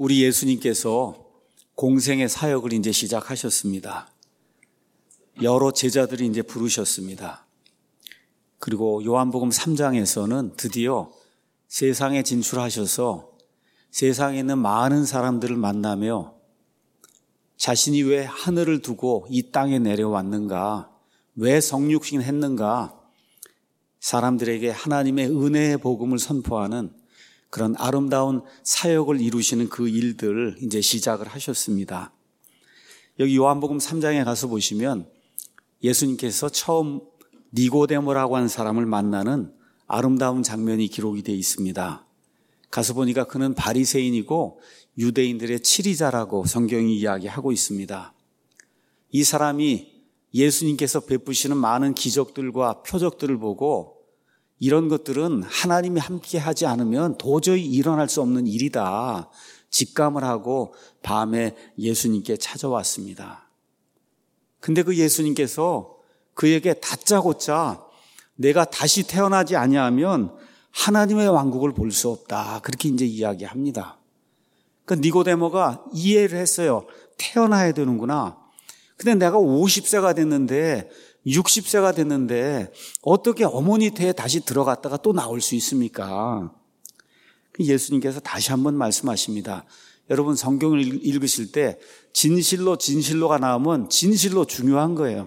우리 예수님께서 공생의 사역을 이제 시작하셨습니다. 여러 제자들이 이제 부르셨습니다. 그리고 요한복음 3장에서는 드디어 세상에 진출하셔서 세상에 있는 많은 사람들을 만나며 자신이 왜 하늘을 두고 이 땅에 내려왔는가, 왜 성육신 했는가, 사람들에게 하나님의 은혜의 복음을 선포하는 그런 아름다운 사역을 이루시는 그 일들을 이제 시작을 하셨습니다. 여기 요한복음 3장에 가서 보시면 예수님께서 처음 니고데모라고 하는 사람을 만나는 아름다운 장면이 기록이 되어 있습니다. 가서 보니까 그는 바리새인이고 유대인들의 치리자라고 성경이 이야기하고 있습니다. 이 사람이 예수님께서 베푸시는 많은 기적들과 표적들을 보고 이런 것들은 하나님이 함께 하지 않으면 도저히 일어날 수 없는 일이다 직감을 하고 밤에 예수님께 찾아왔습니다. 근데 그 예수님께서 그에게 다짜고짜 내가 다시 태어나지 아니하면 하나님의 왕국을 볼 수 없다, 그렇게 이제 이야기합니다. 그 니고데모가 이해를 했어요. 태어나야 되는구나. 근데 내가 50세가 됐는데 60세가 됐는데 어떻게 어머니 태에 다시 들어갔다가 또 나올 수 있습니까? 예수님께서 다시 한번 말씀하십니다. 여러분 성경을 읽으실 때 진실로가 나오면 진실로 중요한 거예요.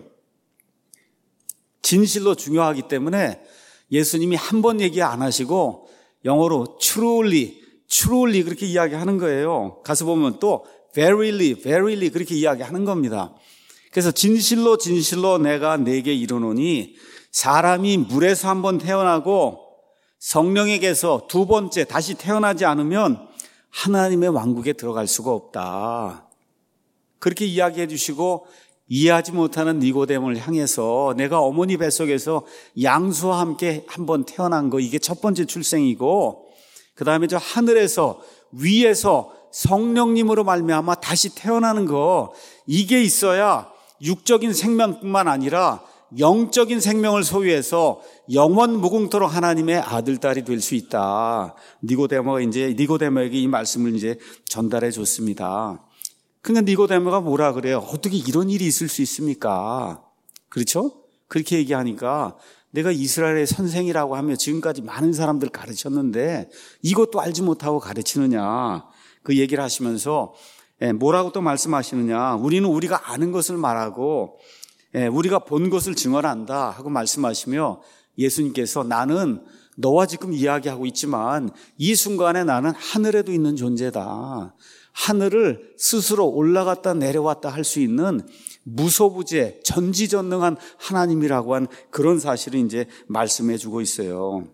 진실로 중요하기 때문에 예수님이 한 번 얘기 안 하시고 영어로 truly 그렇게 이야기하는 거예요. 가서 보면 또 verily 그렇게 이야기하는 겁니다. 그래서 진실로 내가 네게 이르노니 사람이 물에서 한 번 태어나고 성령에게서 두 번째 다시 태어나지 않으면 하나님의 왕국에 들어갈 수가 없다. 그렇게 이야기해 주시고 이해하지 못하는 니고데모를 향해서 내가 어머니 뱃속에서 양수와 함께 한 번 태어난 거, 이게 첫 번째 출생이고 그 다음에 저 하늘에서 위에서 성령님으로 말미암아 다시 태어나는 거, 이게 있어야 육적인 생명뿐만 아니라 영적인 생명을 소유해서 영원 무궁토록 하나님의 아들, 딸이 될 수 있다. 니고데모에게 이 말씀을 이제 전달해 줬습니다. 그러니까 니고데모가 뭐라 그래요? 어떻게 이런 일이 있을 수 있습니까? 그렇죠? 그렇게 얘기하니까 내가 이스라엘의 선생이라고 하며 지금까지 많은 사람들 가르쳤는데 이것도 알지 못하고 가르치느냐, 그 얘기를 하시면서 뭐라고 또 말씀하시느냐, 우리는 우리가 아는 것을 말하고 우리가 본 것을 증언한다 하고 말씀하시며 예수님께서 나는 너와 지금 이야기하고 있지만 이 순간에 나는 하늘에도 있는 존재다. 하늘을 스스로 올라갔다 내려왔다 할 수 있는 무소부재 전지전능한 하나님이라고 한 그런 사실을 이제 말씀해 주고 있어요.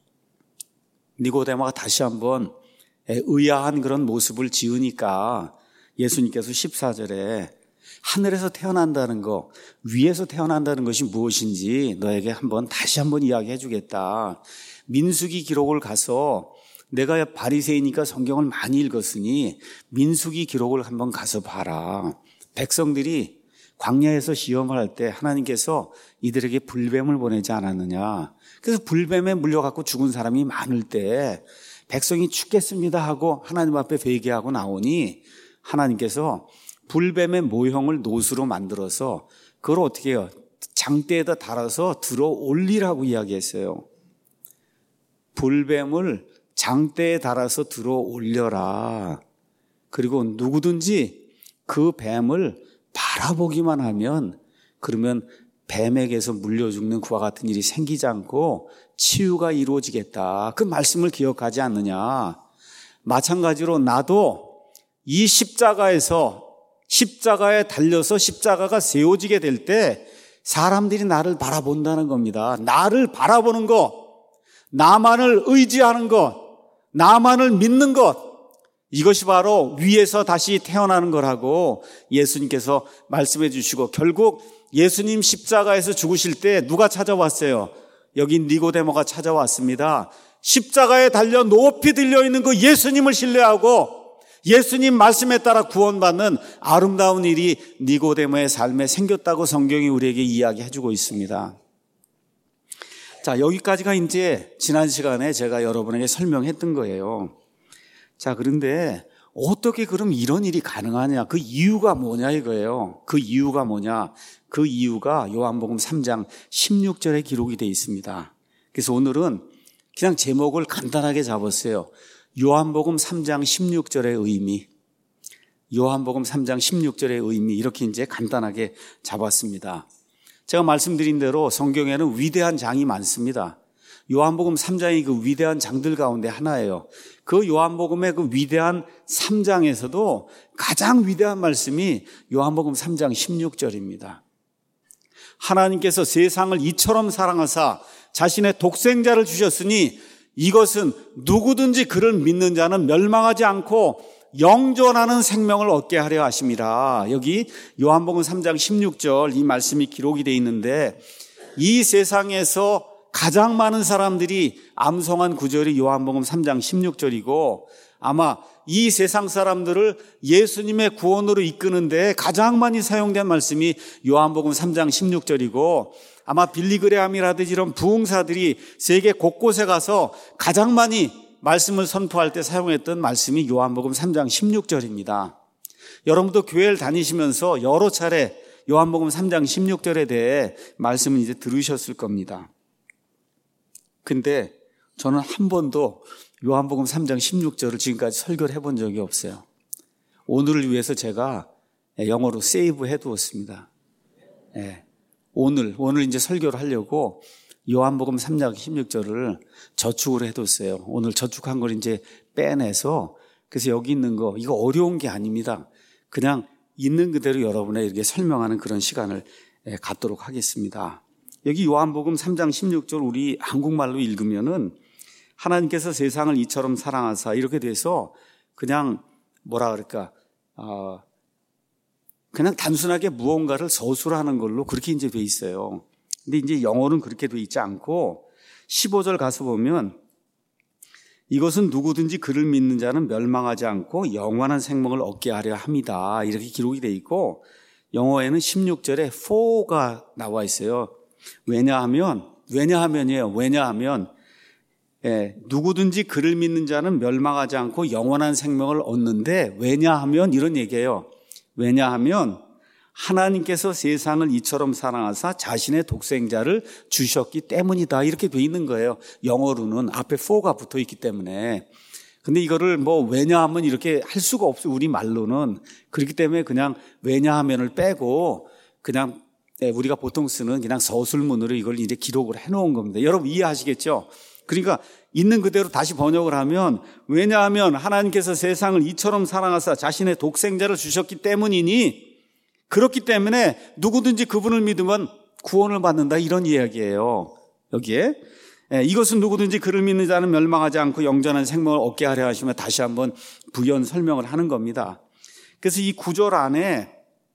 니고데모가 다시 한번 의아한 그런 모습을 지으니까 예수님께서 14절에 하늘에서 태어난다는 거, 위에서 태어난다는 것이 무엇인지 너에게 다시 한번 이야기해 주겠다. 민수기 기록을 가서, 내가 바리새이니까 성경을 많이 읽었으니 민수기 기록을 한번 가서 봐라. 백성들이 광야에서 시험을 할 때 하나님께서 이들에게 불뱀을 보내지 않았느냐. 그래서 불뱀에 물려갖고 죽은 사람이 많을 때 백성이 죽겠습니다 하고 하나님 앞에 회개하고 나오니 하나님께서 불뱀의 모형을 노수로 만들어서 그걸 어떻게 해요? 장대에다 달아서 들어 올리라고 이야기했어요. 불뱀을 장대에 달아서 들어 올려라. 그리고 누구든지 그 뱀을 바라보기만 하면 그러면 뱀에게서 물려 죽는 그와 같은 일이 생기지 않고 치유가 이루어지겠다. 그 말씀을 기억하지 않느냐. 마찬가지로 나도 이 십자가에 달려서 십자가가 세워지게 될 때 사람들이 나를 바라본다는 겁니다. 나를 바라보는 것, 나만을 의지하는 것, 나만을 믿는 것, 이것이 바로 위에서 다시 태어나는 거라고 예수님께서 말씀해 주시고, 결국 예수님 십자가에서 죽으실 때 누가 찾아왔어요? 여기 니고데모가 찾아왔습니다. 십자가에 달려 높이 들려 있는 그 예수님을 신뢰하고 예수님 말씀에 따라 구원받는 아름다운 일이 니고데모의 삶에 생겼다고 성경이 우리에게 이야기해 주고 있습니다. 자, 여기까지가 이제 지난 시간에 제가 여러분에게 설명했던 거예요. 자, 그런데 어떻게 그럼 이런 일이 가능하냐? 그 이유가 뭐냐 이거예요. 그 이유가 뭐냐? 그 이유가 요한복음 3장 16절에 기록이 되어 있습니다. 그래서 오늘은 그냥 제목을 간단하게 잡았어요. 요한복음 3장 16절의 의미. 요한복음 3장 16절의 의미, 이렇게 이제 간단하게 잡았습니다. 제가 말씀드린 대로 성경에는 위대한 장이 많습니다. 요한복음 3장이 그 위대한 장들 가운데 하나예요. 그 요한복음의 그 위대한 3장에서도 가장 위대한 말씀이 요한복음 3장 16절입니다. 하나님께서 세상을 이처럼 사랑하사 자신의 독생자를 주셨으니 이것은 누구든지 그를 믿는 자는 멸망하지 않고 영존하는 생명을 얻게 하려 하심이라. 여기 요한복음 3장 16절 이 말씀이 기록이 되어 있는데, 이 세상에서 가장 많은 사람들이 암송한 구절이 요한복음 3장 16절이고, 아마 이 세상 사람들을 예수님의 구원으로 이끄는데 가장 많이 사용된 말씀이 요한복음 3장 16절이고, 아마 빌리그레함이라든지 이런 부흥사들이 세계 곳곳에 가서 가장 많이 말씀을 선포할 때 사용했던 말씀이 요한복음 3장 16절입니다. 여러분도 교회를 다니시면서 여러 차례 요한복음 3장 16절에 대해 말씀을 이제 들으셨을 겁니다. 근데 저는 한 번도 요한복음 3장 16절을 지금까지 설교를 해본 적이 없어요. 오늘을 위해서 제가 영어로 세이브 해두었습니다. 오늘 이제 설교를 하려고 요한복음 3장 16절을 저축을 해뒀어요. 오늘 저축한 걸 이제 빼내서, 그래서 여기 있는 거, 이거 어려운 게 아닙니다. 그냥 있는 그대로 여러분에게 설명하는 그런 시간을 갖도록 하겠습니다. 여기 요한복음 3장 16절 우리 한국말로 읽으면은 하나님께서 세상을 이처럼 사랑하사 이렇게 돼서 그냥 뭐라 그럴까, 그냥 단순하게 무언가를 서술하는 걸로 그렇게 이제 돼 있어요. 근데 이제 영어는 그렇게 돼 있지 않고 15절 가서 보면 이것은 누구든지 그를 믿는 자는 멸망하지 않고 영원한 생명을 얻게 하려 함이다, 이렇게 기록이 돼 있고, 영어에는 16절에 for가 나와 있어요. 왜냐하면이에요. 왜냐하면 누구든지 그를 믿는 자는 멸망하지 않고 영원한 생명을 얻는데, 왜냐하면 이런 얘기예요. 왜냐하면 하나님께서 세상을 이처럼 사랑하사 자신의 독생자를 주셨기 때문이다, 이렇게 돼 있는 거예요. 영어로는 앞에 for가 붙어 있기 때문에. 근데 이거를 왜냐하면 이렇게 할 수가 없어요. 우리 말로는. 그렇기 때문에 그냥 왜냐하면을 빼고 그냥 우리가 보통 쓰는 그냥 서술문으로 이걸 이제 기록을 해놓은 겁니다. 여러분 이해하시겠죠? 그러니까 있는 그대로 다시 번역을 하면, 왜냐하면 하나님께서 세상을 이처럼 사랑하사 자신의 독생자를 주셨기 때문이니, 그렇기 때문에 누구든지 그분을 믿으면 구원을 받는다, 이런 이야기예요. 여기에 이것은 누구든지 그를 믿는 자는 멸망하지 않고 영전한 생명을 얻게 하려 하시며 다시 한번 부연 설명을 하는 겁니다. 그래서 이 구절 안에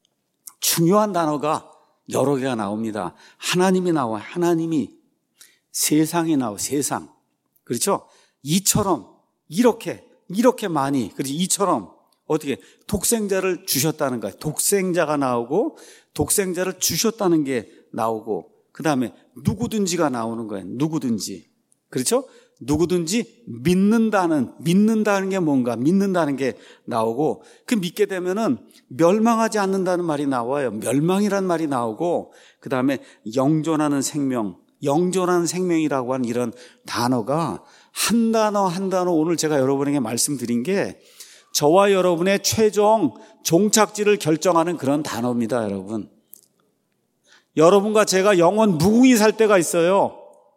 중요한 단어가 여러 개가 나옵니다. 하나님이 나와요. 하나님이. 세상이 나와요. 세상. 그렇죠? 이처럼, 이렇게 많이, 그렇지? 이처럼 어떻게 독생자를 주셨다는 거예요. 독생자가 나오고 독생자를 주셨다는 게 나오고, 그 다음에 누구든지가 나오는 거예요. 누구든지. 그렇죠? 누구든지 믿는다는 게 뭔가, 믿는다는 게 나오고, 그 믿게 되면은 멸망하지 않는다는 말이 나와요. 멸망이란 말이 나오고, 그 다음에 영존하는 생명이라고 하는 이런 단어가 한 단어 오늘 제가 여러분에게 말씀드린 게 저와 여러분의 최종 종착지를 결정하는 그런 단어입니다, 여러분. 여러분과 제가 영원 무궁히 살 때가 있어요.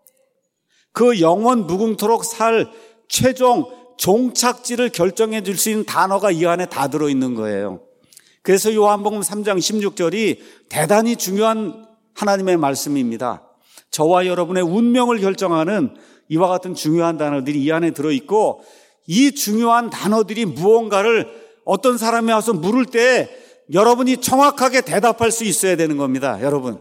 그 영원 무궁토록 살 최종 종착지를 결정해 줄 수 있는 단어가 이 안에 다 들어있는 거예요. 그래서 요한복음 3장 16절이 대단히 중요한 하나님의 말씀입니다. 저와 여러분의 운명을 결정하는 이와 같은 중요한 단어들이 이 안에 들어있고, 이 중요한 단어들이 무언가를 어떤 사람이 와서 물을 때 여러분이 정확하게 대답할 수 있어야 되는 겁니다. 여러분,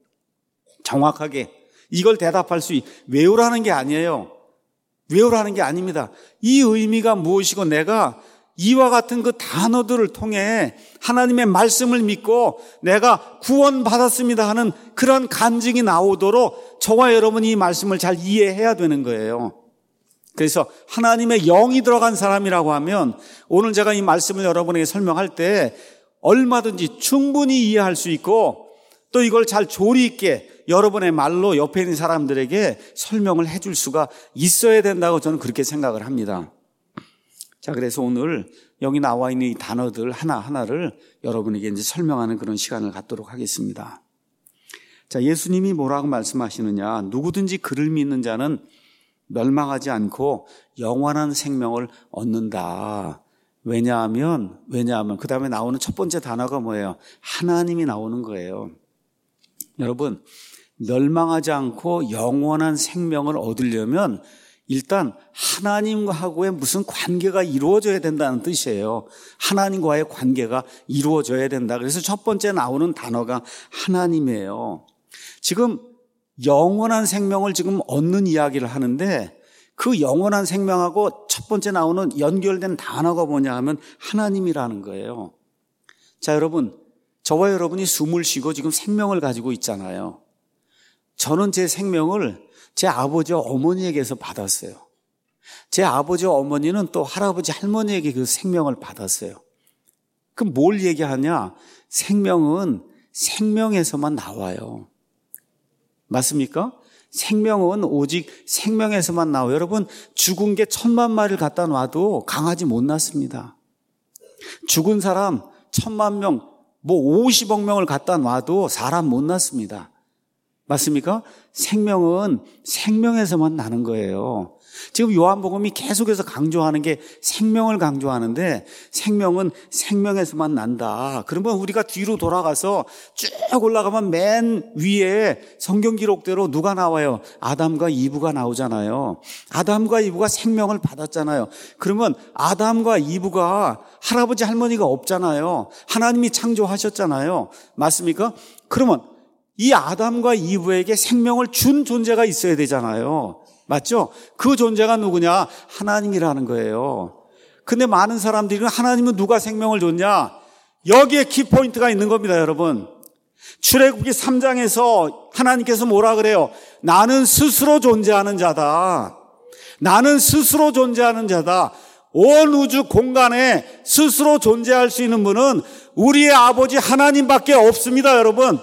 정확하게 이걸 대답할 외우라는 게 아니에요. 외우라는 게 아닙니다. 이 의미가 무엇이고, 내가 이와 같은 그 단어들을 통해 하나님의 말씀을 믿고 내가 구원받았습니다 하는 그런 간증이 나오도록 저와 여러분이 이 말씀을 잘 이해해야 되는 거예요. 그래서 하나님의 영이 들어간 사람이라고 하면 오늘 제가 이 말씀을 여러분에게 설명할 때 얼마든지 충분히 이해할 수 있고 또 이걸 잘 조리 있게 여러분의 말로 옆에 있는 사람들에게 설명을 해줄 수가 있어야 된다고 저는 그렇게 생각을 합니다. 자, 그래서 오늘 여기 나와 있는 이 단어들 하나하나를 여러분에게 이제 설명하는 그런 시간을 갖도록 하겠습니다. 자, 예수님이 뭐라고 말씀하시느냐? 누구든지 그를 믿는 자는 멸망하지 않고 영원한 생명을 얻는다. 왜냐하면 그 다음에 나오는 첫 번째 단어가 뭐예요? 하나님이 나오는 거예요. 여러분, 멸망하지 않고 영원한 생명을 얻으려면 일단 하나님하고의 무슨 관계가 이루어져야 된다는 뜻이에요. 하나님과의 관계가 이루어져야 된다. 그래서 첫 번째 나오는 단어가 하나님이에요. 지금 영원한 생명을 지금 얻는 이야기를 하는데 그 영원한 생명하고 첫 번째 나오는 연결된 단어가 뭐냐 하면 하나님이라는 거예요. 자, 여러분, 저와 여러분이 숨을 쉬고 지금 생명을 가지고 있잖아요. 저는 제 생명을 제 아버지와 어머니에게서 받았어요. 제 아버지와 어머니는 또 할아버지 할머니에게 그 생명을 받았어요. 그럼 뭘 얘기하냐? 생명은 생명에서만 나와요. 맞습니까? 생명은 오직 생명에서만 나와요. 여러분, 죽은 게 1000만 마리를 갖다 놔도 강아지 못 낳습니다. 죽은 사람 1000만 명, 50억 명을 갖다 놔도 사람 못 낳습니다. 맞습니까? 생명은 생명에서만 나는 거예요. 지금 요한복음이 계속해서 강조하는 게 생명을 강조하는데 생명은 생명에서만 난다. 그러면 우리가 뒤로 돌아가서 쭉 올라가면 맨 위에 성경 기록대로 누가 나와요? 아담과 이브가 나오잖아요. 아담과 이브가 생명을 받았잖아요. 그러면 아담과 이브가 할아버지 할머니가 없잖아요. 하나님이 창조하셨잖아요. 맞습니까? 그러면 이 아담과 이브에게 생명을 준 존재가 있어야 되잖아요. 맞죠? 그 존재가 누구냐? 하나님이라는 거예요. 근데 많은 사람들이 하나님은 누가 생명을 줬냐? 여기에 키포인트가 있는 겁니다, 여러분. 출애굽기 3장에서 하나님께서 뭐라 그래요? 나는 스스로 존재하는 자다. 나는 스스로 존재하는 자다. 온 우주 공간에 스스로 존재할 수 있는 분은 우리의 아버지 하나님밖에 없습니다, 여러분.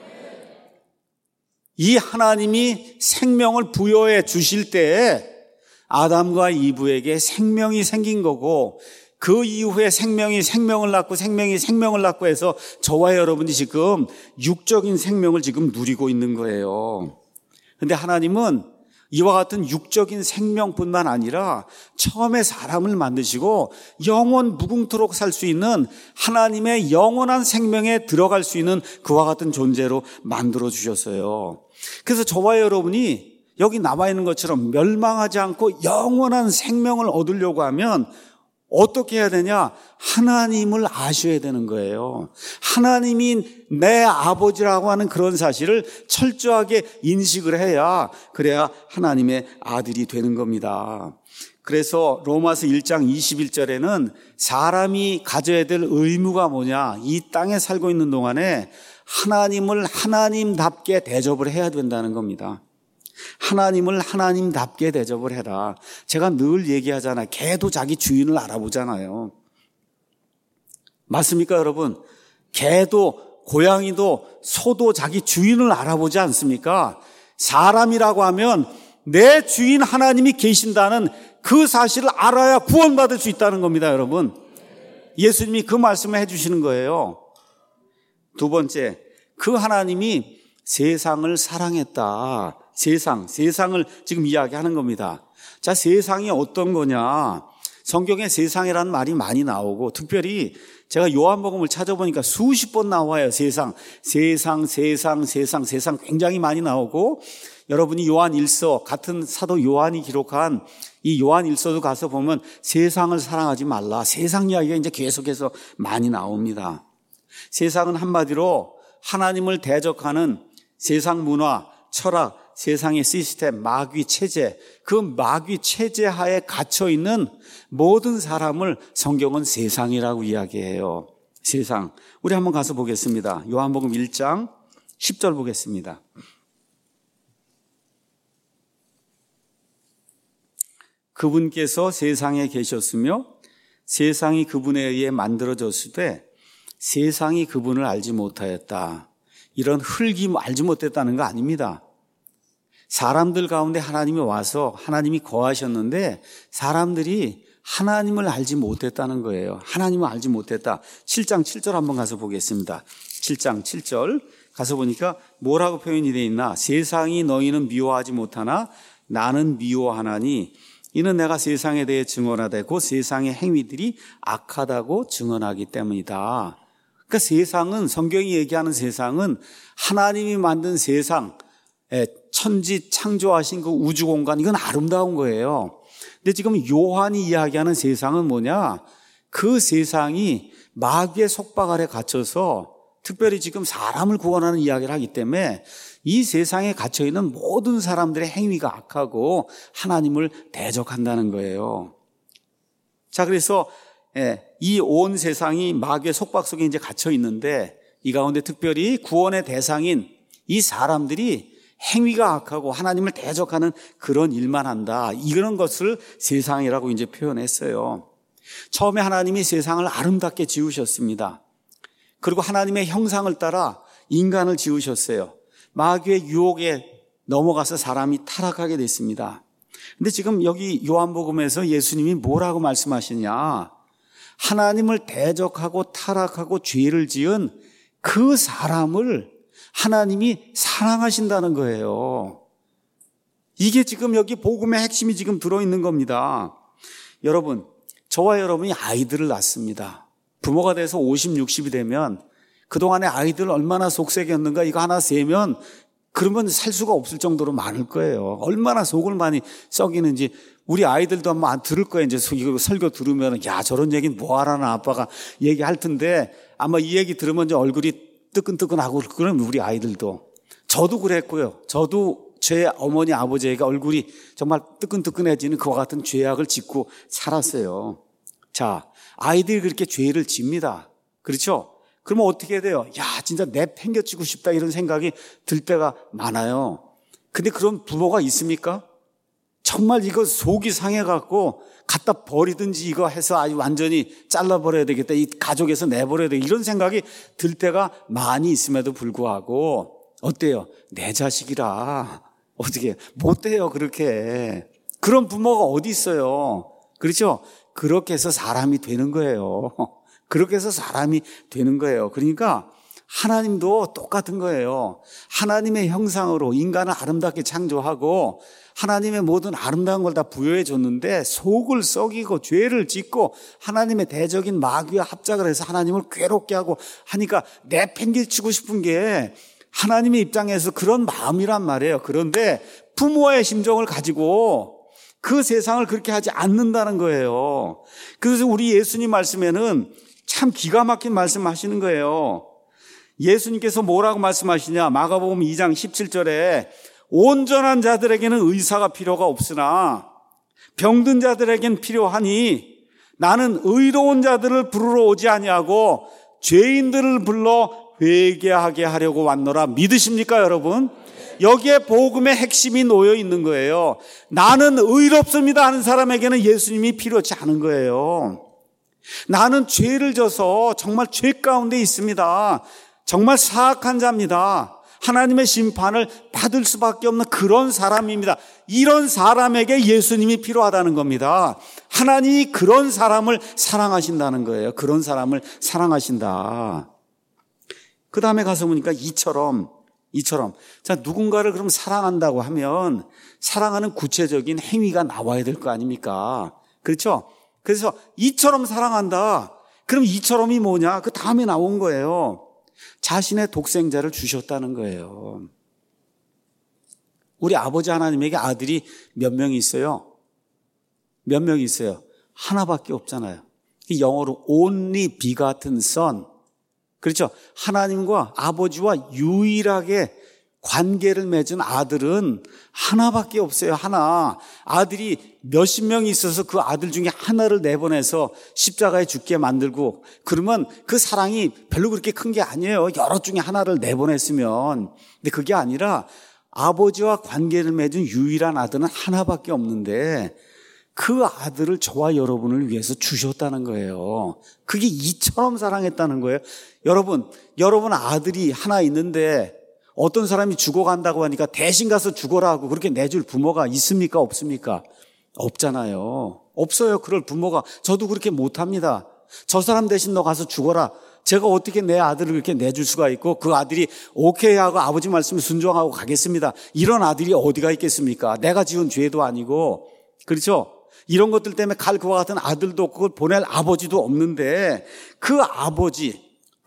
이 하나님이 생명을 부여해 주실 때에 아담과 이브에게 생명이 생긴 거고 그 이후에 생명이 생명을 낳고 생명이 생명을 낳고 해서 저와 여러분이 지금 육적인 생명을 지금 누리고 있는 거예요. 그런데 하나님은 이와 같은 육적인 생명뿐만 아니라 처음에 사람을 만드시고 영원 무궁토록 살 수 있는 하나님의 영원한 생명에 들어갈 수 있는 그와 같은 존재로 만들어 주셨어요. 그래서 저와 여러분이 여기 나와 있는 것처럼 멸망하지 않고 영원한 생명을 얻으려고 하면 어떻게 해야 되냐? 하나님을 아셔야 되는 거예요. 하나님이 내 아버지라고 하는 그런 사실을 철저하게 인식을 해야 그래야 하나님의 아들이 되는 겁니다. 그래서 로마서 1장 21절에는 사람이 가져야 될 의무가 뭐냐? 이 땅에 살고 있는 동안에 하나님을 하나님답게 대접을 해야 된다는 겁니다. 하나님을 하나님답게 대접을 해라. 제가 늘 얘기하잖아요. 개도 자기 주인을 알아보잖아요. 맞습니까, 여러분? 개도 고양이도 소도 자기 주인을 알아보지 않습니까? 사람이라고 하면 내 주인 하나님이 계신다는 그 사실을 알아야 구원받을 수 있다는 겁니다, 여러분. 예수님이 그 말씀을 해주시는 거예요. 두 번째, 그 하나님이 세상을 사랑했다. 세상을 지금 이야기하는 겁니다. 자, 세상이 어떤 거냐? 성경에 세상이라는 말이 많이 나오고 특별히 제가 요한복음을 찾아보니까 수십 번 나와요. 세상 굉장히 많이 나오고 여러분이 요한 1서 같은 사도 요한이 기록한 이 요한 1서도 가서 보면 세상을 사랑하지 말라. 세상 이야기가 이제 계속해서 많이 나옵니다. 세상은 한마디로 하나님을 대적하는 세상 문화, 철학, 세상의 시스템, 마귀 체제, 그 마귀 체제 하에 갇혀 있는 모든 사람을 성경은 세상이라고 이야기해요. 세상. 우리 한번 가서 보겠습니다. 요한복음 1장 10절 보겠습니다. 그분께서 세상에 계셨으며 세상이 그분에 의해 만들어졌을 때 세상이 그분을 알지 못하였다. 이런 흙이 알지 못했다는 거 아닙니다. 사람들 가운데 하나님이 와서 하나님이 거하셨는데 사람들이 하나님을 알지 못했다는 거예요. 하나님을 알지 못했다. 7장 7절 한번 가서 보겠습니다. 7장 7절 가서 보니까 뭐라고 표현이 되어 있나? 세상이 너희는 미워하지 못하나 나는 미워하나니 이는 내가 세상에 대해 증언하되 곧 세상의 행위들이 악하다고 증언하기 때문이다. 그러니까 세상은, 성경이 얘기하는 세상은 하나님이 만든 세상, 천지 창조하신 그 우주 공간, 이건 아름다운 거예요. 근데 지금 요한이 이야기하는 세상은 뭐냐? 그 세상이 마귀의 속박 아래 갇혀서 특별히 지금 사람을 구원하는 이야기를 하기 때문에 이 세상에 갇혀있는 모든 사람들의 행위가 악하고 하나님을 대적한다는 거예요. 자, 그래서 이 온 세상이 마귀의 속박 속에 이제 갇혀 있는데 이 가운데 특별히 구원의 대상인 이 사람들이 행위가 악하고 하나님을 대적하는 그런 일만 한다. 이런 것을 세상이라고 이제 표현했어요. 처음에 하나님이 세상을 아름답게 지으셨습니다. 그리고 하나님의 형상을 따라 인간을 지으셨어요. 마귀의 유혹에 넘어가서 사람이 타락하게 됐습니다. 근데 지금 여기 요한복음에서 예수님이 뭐라고 말씀하시냐? 하나님을 대적하고 타락하고 죄를 지은 그 사람을 하나님이 사랑하신다는 거예요. 이게 지금 여기 복음의 핵심이 지금 들어있는 겁니다. 여러분, 저와 여러분이 아이들을 낳습니다. 부모가 돼서 50, 60이 되면 그동안에 아이들 얼마나 속색이었는가 이거 하나 세면 그러면 살 수가 없을 정도로 많을 거예요. 얼마나 속을 많이 썩이는지 우리 아이들도 한번 들을 거예요. 이제 이거 설교 들으면 야 저런 얘기는 뭐하라나 아빠가 얘기할 텐데 아마 이 얘기 들으면 이제 얼굴이 뜨끈뜨끈하고 그럼 우리 아이들도. 저도 그랬고요. 저도 제 어머니 아버지가 얼굴이 정말 뜨끈뜨끈해지는 그와 같은 죄악을 짓고 살았어요. 자, 아이들이 그렇게 죄를 집니다. 그렇죠? 그러면 어떻게 돼요? 야, 진짜 내팽개치고 싶다 이런 생각이 들 때가 많아요. 근데 그런 부모가 있습니까? 정말 이거 속이 상해갖고 갖다 버리든지 이거 해서 아주 완전히 잘라버려야 되겠다. 이 가족에서 내버려야 되겠다. 이런 생각이 들 때가 많이 있음에도 불구하고 어때요? 내 자식이라 어떻게 못 돼요 그렇게. 그런 부모가 어디 있어요. 그렇죠? 그렇게 해서 사람이 되는 거예요. 그렇게 해서 사람이 되는 거예요. 그러니까 하나님도 똑같은 거예요. 하나님의 형상으로 인간을 아름답게 창조하고 하나님의 모든 아름다운 걸 다 부여해 줬는데 속을 썩이고 죄를 짓고 하나님의 대적인 마귀와 합작을 해서 하나님을 괴롭게 하고 하니까 내팽개치고 싶은 게 하나님의 입장에서 그런 마음이란 말이에요. 그런데 부모의 심정을 가지고 그 세상을 그렇게 하지 않는다는 거예요. 그래서 우리 예수님 말씀에는 참 기가 막힌 말씀 하시는 거예요. 예수님께서 뭐라고 말씀하시냐? 마가복음 2장 17절에 온전한 자들에게는 의사가 필요가 없으나 병든 자들에겐 필요하니 나는 의로운 자들을 부르러 오지 아니하고 죄인들을 불러 회개하게 하려고 왔노라. 믿으십니까 여러분? 여기에 복음의 핵심이 놓여 있는 거예요. 나는 의롭습니다 하는 사람에게는 예수님이 필요치 않은 거예요. 나는 죄를 져서 정말 죄 가운데 있습니다. 정말 사악한 자입니다. 하나님의 심판을 받을 수밖에 없는 그런 사람입니다. 이런 사람에게 예수님이 필요하다는 겁니다. 하나님이 그런 사람을 사랑하신다는 거예요. 그런 사람을 사랑하신다. 그 다음에 가서 보니까 이처럼 자, 누군가를 그럼 사랑한다고 하면 사랑하는 구체적인 행위가 나와야 될 거 아닙니까? 그렇죠? 그래서 이처럼 사랑한다. 그럼 이처럼이 뭐냐? 그 다음에 나온 거예요. 자신의 독생자를 주셨다는 거예요. 우리 아버지 하나님에게 아들이 몇 명이 있어요? 몇 명이 있어요? 하나밖에 없잖아요. 영어로 only begotten son. 그렇죠? 하나님과 아버지와 유일하게 관계를 맺은 아들은 하나밖에 없어요. 하나. 아들이 몇십 명이 있어서 그 아들 중에 하나를 내보내서 십자가에 죽게 만들고 그러면 그 사랑이 별로 그렇게 큰 게 아니에요. 여러 중에 하나를 내보냈으면. 근데 그게 아니라 아버지와 관계를 맺은 유일한 아들은 하나밖에 없는데 그 아들을 저와 여러분을 위해서 주셨다는 거예요. 그게 이처럼 사랑했다는 거예요. 여러분 아들이 하나 있는데 어떤 사람이 죽어간다고 하니까 대신 가서 죽어라 하고 그렇게 내줄 부모가 있습니까? 없습니까? 없잖아요. 없어요. 그럴 부모가. 저도 그렇게 못합니다. 저 사람 대신 너 가서 죽어라. 제가 어떻게 내 아들을 그렇게 내줄 수가 있고 그 아들이 오케이 하고 아버지 말씀에 순종하고 가겠습니다. 이런 아들이 어디가 있겠습니까? 내가 지은 죄도 아니고. 그렇죠? 이런 것들 때문에 갈 그와 같은 아들도 없고 그걸 보낼 아버지도 없는데 그 아버지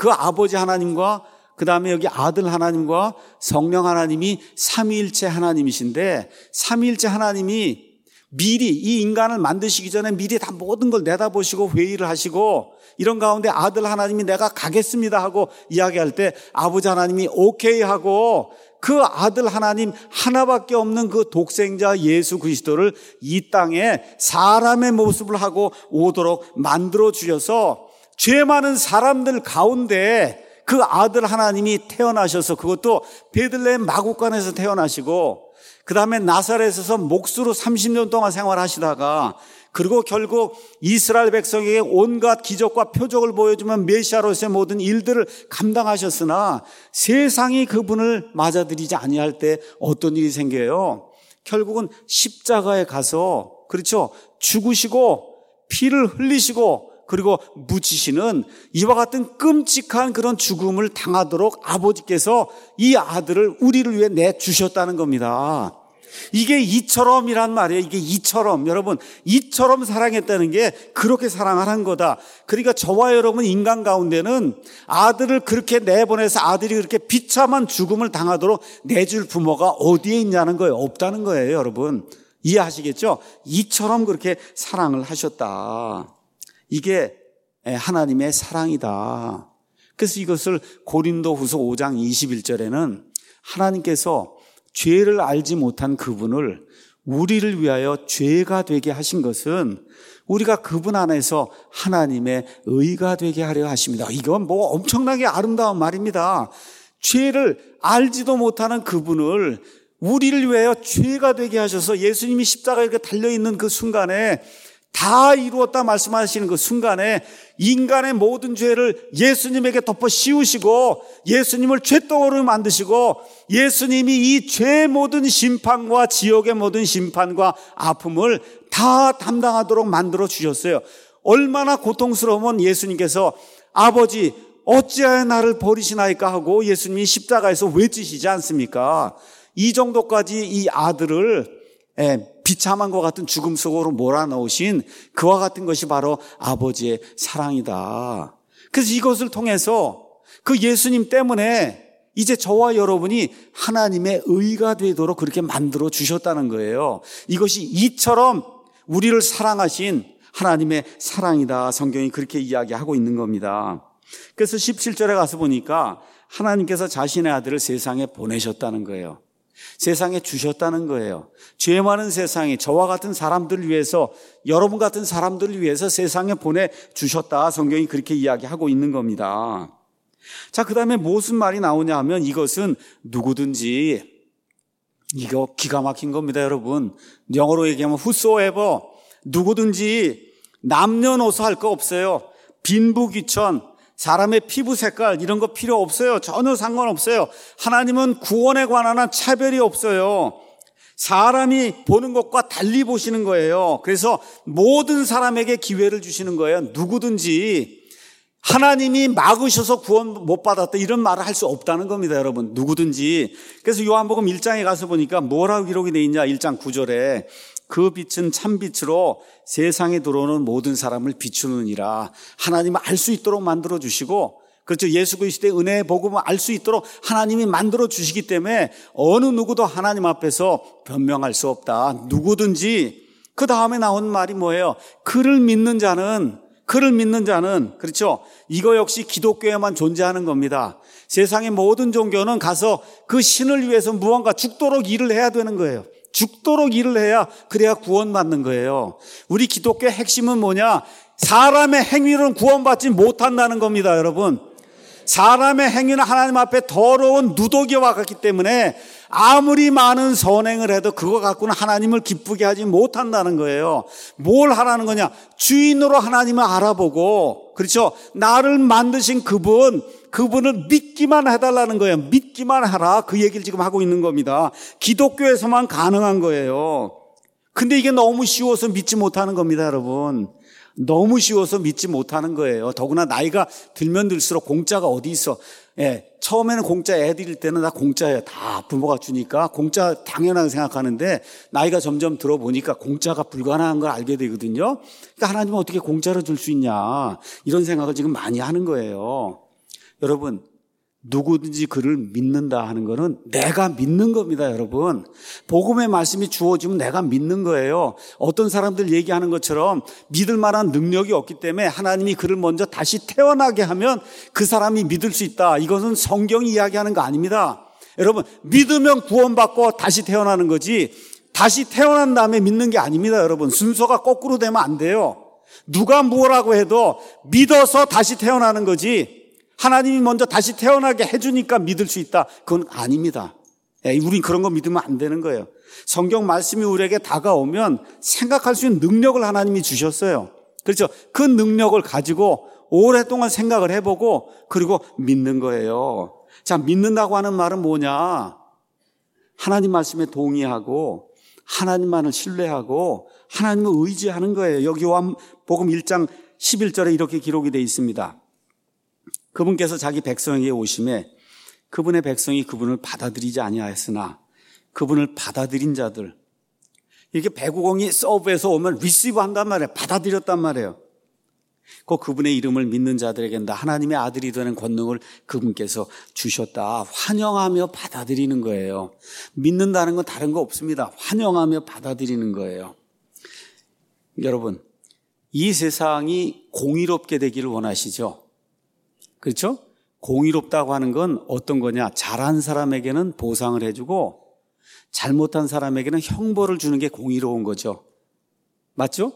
하나님과 그 다음에 여기 아들 하나님과 성령 하나님이 삼위일체 하나님이신데 삼위일체 하나님이 미리 이 인간을 만드시기 전에 미리 다 모든 걸 내다보시고 회의를 하시고 이런 가운데 아들 하나님이 내가 가겠습니다 하고 이야기할 때 아버지 하나님이 오케이 하고 그 아들 하나님 하나밖에 없는 그 독생자 예수 그리스도를 이 땅에 사람의 모습을 하고 오도록 만들어 주셔서 죄 많은 사람들 가운데 그 아들 하나님이 태어나셔서 그것도 베들레헴 마구간에서 태어나시고 그 다음에 나사렛에서 목수로 30년 동안 생활하시다가 그리고 결국 이스라엘 백성에게 온갖 기적과 표적을 보여주면 메시아로서의 모든 일들을 감당하셨으나 세상이 그분을 맞아들이지 아니할 때 어떤 일이 생겨요? 결국은 십자가에 가서 그렇죠? 죽으시고 피를 흘리시고 그리고 묻히시는 이와 같은 끔찍한 그런 죽음을 당하도록 아버지께서 이 아들을 우리를 위해 내주셨다는 겁니다. 이게 이처럼이란 말이에요. 이게 이처럼. 여러분, 이처럼 사랑했다는 게 그렇게 사랑하는 거다. 그러니까 저와 여러분 인간 가운데는 아들을 그렇게 내보내서 아들이 그렇게 비참한 죽음을 당하도록 내줄 부모가 어디에 있냐는 거예요. 없다는 거예요, 여러분. 이해하시겠죠? 이처럼 그렇게 사랑을 하셨다. 이게 하나님의 사랑이다. 그래서 이것을 고린도후서 5장 21절에는 하나님께서 죄를 알지 못한 그분을 우리를 위하여 죄가 되게 하신 것은 우리가 그분 안에서 하나님의 의가 되게 하려 하십니다. 이건 뭐 엄청나게 아름다운 말입니다. 죄를 알지도 못하는 그분을 우리를 위하여 죄가 되게 하셔서 예수님이 십자가에 이렇게 달려있는 그 순간에 다 이루었다 말씀하시는 그 순간에 인간의 모든 죄를 예수님에게 덮어 씌우시고 예수님을 죄덩어리로 만드시고 예수님이 이 죄의 모든 심판과 지옥의 모든 심판과 아픔을 다 담당하도록 만들어 주셨어요. 얼마나 고통스러우면 예수님께서 아버지 어찌하여 나를 버리시나이까 하고 예수님이 십자가에서 외치시지 않습니까? 이 정도까지 이 아들을 비참한 것 같은 죽음 속으로 몰아넣으신 그와 같은 것이 바로 아버지의 사랑이다. 그래서 이것을 통해서 그 예수님 때문에 이제 저와 여러분이 하나님의 의가 되도록 그렇게 만들어 주셨다는 거예요. 이것이 이처럼 우리를 사랑하신 하나님의 사랑이다. 성경이 그렇게 이야기하고 있는 겁니다. 그래서 17절에 가서 보니까 하나님께서 자신의 아들을 세상에 보내셨다는 거예요. 세상에 주셨다는 거예요. 죄 많은 세상에 저와 같은 사람들을 위해서 여러분 같은 사람들을 위해서 세상에 보내주셨다. 성경이 그렇게 이야기하고 있는 겁니다. 자, 그 다음에 무슨 말이 나오냐 하면 이것은 누구든지 이거 기가 막힌 겁니다, 여러분. 영어로 얘기하면 whosoever 누구든지 남녀노소 할 거 없어요. 빈부귀천 사람의 피부 색깔 이런 거 필요 없어요. 전혀 상관없어요. 하나님은 구원에 관한 차별이 없어요. 사람이 보는 것과 달리 보시는 거예요. 그래서 모든 사람에게 기회를 주시는 거예요. 누구든지 하나님이 막으셔서 구원 못 받았다 이런 말을 할 수 없다는 겁니다, 여러분. 누구든지. 그래서 요한복음 1장에 가서 보니까 뭐라고 기록이 돼 있냐. 1장 9절에 그 빛은 참빛으로 세상에 들어오는 모든 사람을 비추느니라. 하나님을 알 수 있도록 만들어 주시고 그렇죠. 예수 그리스도의 은혜의 복음을 알 수 있도록 하나님이 만들어 주시기 때문에 어느 누구도 하나님 앞에서 변명할 수 없다. 누구든지. 그 다음에 나온 말이 뭐예요? 그를 믿는 자는 그렇죠. 이거 역시 기독교에만 존재하는 겁니다. 세상의 모든 종교는 가서 그 신을 위해서 무언가 죽도록 일을 해야 되는 거예요. 죽도록 일을 해야 그래야 구원받는 거예요. 우리 기독교의 핵심은 뭐냐? 사람의 행위로는 구원받지 못한다는 겁니다, 여러분. 사람의 행위는 하나님 앞에 더러운 누더기와 같기 때문에 아무리 많은 선행을 해도 그거 갖고는 하나님을 기쁘게 하지 못한다는 거예요. 뭘 하라는 거냐? 주인으로 하나님을 알아보고, 그렇죠? 나를 만드신 그분을 믿기만 해달라는 거예요. 믿기만 하라. 그 얘기를 지금 하고 있는 겁니다. 기독교에서만 가능한 거예요. 근데 이게 너무 쉬워서 믿지 못하는 겁니다, 여러분. 너무 쉬워서 믿지 못하는 거예요. 더구나 나이가 들면 들수록 공짜가 어디 있어. 예, 처음에는 공짜 애들일 때는 다 공짜예요. 다 부모가 주니까 공짜 당연하게 생각하는데 나이가 점점 들어보니까 공짜가 불가능한 걸 알게 되거든요. 그러니까 하나님은 어떻게 공짜로 줄 수 있냐, 이런 생각을 지금 많이 하는 거예요. 여러분, 누구든지 그를 믿는다 하는 거는 내가 믿는 겁니다, 여러분. 복음의 말씀이 주어지면 내가 믿는 거예요. 어떤 사람들 얘기하는 것처럼 믿을 만한 능력이 없기 때문에 하나님이 그를 먼저 다시 태어나게 하면 그 사람이 믿을 수 있다. 이것은 성경이 이야기하는 거 아닙니다. 여러분, 믿으면 구원받고 다시 태어나는 거지, 다시 태어난 다음에 믿는 게 아닙니다, 여러분. 순서가 거꾸로 되면 안 돼요. 누가 뭐라고 해도 믿어서 다시 태어나는 거지, 하나님이 먼저 다시 태어나게 해주니까 믿을 수 있다, 그건 아닙니다. 우린 그런 거 믿으면 안 되는 거예요. 성경 말씀이 우리에게 다가오면 생각할 수 있는 능력을 하나님이 주셨어요. 그렇죠? 그 능력을 가지고 오랫동안 생각을 해보고 그리고 믿는 거예요. 자, 믿는다고 하는 말은 뭐냐? 하나님 말씀에 동의하고 하나님만을 신뢰하고 하나님을 의지하는 거예요. 여기 요한복음 1장 11절에 이렇게 기록이 되어 있습니다. 그분께서 자기 백성에게 오심에 그분의 백성이 그분을 받아들이지 아니하였으나 그분을 받아들인 자들, 이렇게 배구공이 서브에서 오면 리시브 한단 말이에요. 받아들였단 말이에요. 그분의 이름을 믿는 자들에게 하나님의 아들이 되는 권능을 그분께서 주셨다. 환영하며 받아들이는 거예요. 믿는다는 건 다른 거 없습니다. 환영하며 받아들이는 거예요. 여러분, 이 세상이 공의롭게 되기를 원하시죠? 그렇죠? 공의롭다고 하는 건 어떤 거냐? 잘한 사람에게는 보상을 해주고 잘못한 사람에게는 형벌을 주는 게 공의로운 거죠. 맞죠?